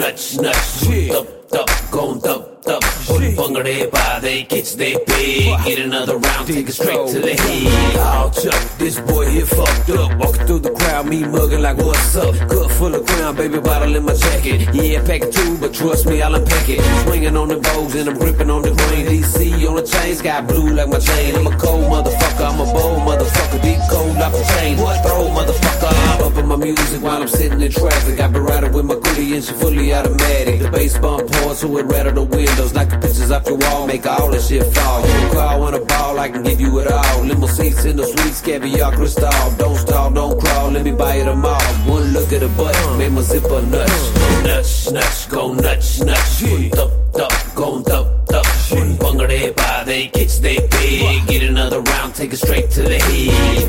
nuts, nuts. Thup, thup, gon' thup, thup. Bungade by they kids they big. Get another round, take it straight to the head. Oh, Chuck, this boy here fucked up. Walking through the crowd, me mugging like what's up. Cup full of Crown, baby bottle in my jacket. Yeah, pack it too, but trust me, I'll unpack it. Swinging on the bows and I'm gripping on the grain. DC on the chain, sky blue like my chain. I'm a cold motherfucker, I'm a bold motherfucker. Deep cold off the chain. What throw motherfucker? I'm up in my music while I'm sitting in traffic. I been riding with my goodie and she fully automatic. The bass bump hard so it rattle the windows. Like the pictures off your wall, make all this shit fall. You can call on a ball, I can give you it all. Limo seats in the suites, caviar crystal. Don't stall, don't crawl, let me buy it them all. One look at the butt, made my zipper nuts. Nuts, nuts, go nuts, nuts. Thup, thup, go thup, thup. Bungade by they kids they big. Get another round, take it straight to the head.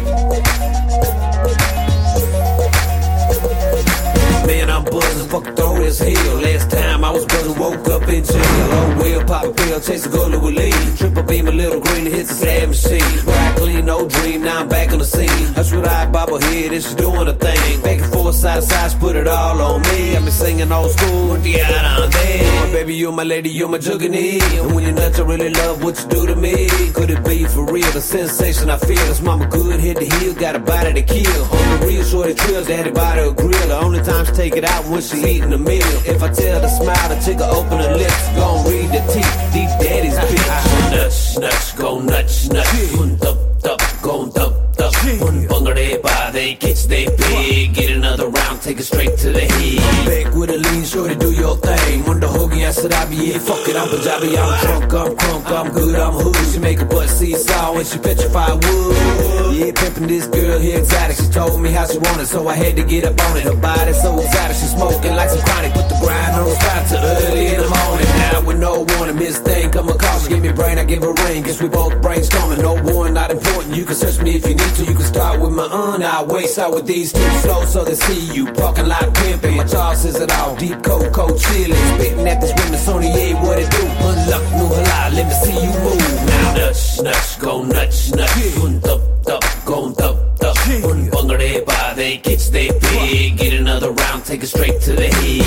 Man, I'm buzzing, fucking throw this hill. Last time I was buzzing, woke up in jail. Oh well, pop a pill, chase a gully with lead. Triple beam, a little green, hits a sad machine. Ride clean, no dream, now I'm back on the scene. That's what I bobble head, and she doing a thing. Back and forth, side to side, put it all on me. I've been singing old school, with the out on there. My baby, you're my lady, you're my juggerney. And when you're nuts, I really love what you do to me. Could it be for real, the sensation I feel? This mama good, hit the heel, got a body to kill. On the real shorty trills, daddy body a grill. The only time take it out when she eating a meal. If I tell her to smile, the chick open her lips. Gon' read the teeth, these daddies bitch. Nuts, nuts, go nuts, nuts. Thup, thup, go thup, thup. Bungade by they kids they big. Get another round, take it straight to the head. I'm back with a lean shorty, do your thing. Wonder hoagie, I said I be yeah, fuck it, I'm Punjabi, I'm drunk, I'm crunk, I'm good, I'm hood. She make a butt seesaw and she petrify wood. Yeah, pimpin' this girl here exotic. She told me how she wanted, so I had to get up on it. Her body so exotic, she smoking like some chronic. Put the grind on the spot till early in the morning. Now with no warning, Miss Thing come a call. She give me brain, I give her ring. Guess we both brainstorming. No warning, not important. You can search me if you need to. You can start with my I'll waste out with these two slow so they see you. Parking lot pimping, my jaw says it all. Deep cold, cold chillin'. Spitting at this women, Sony, yeah, what it do? Unlock, new halal, let me see you move. Now nuts, nuts, go nuts, nuts. Thup, thup, go thup, thup. Bungade by they kids they big. Get another round, take it straight to the head.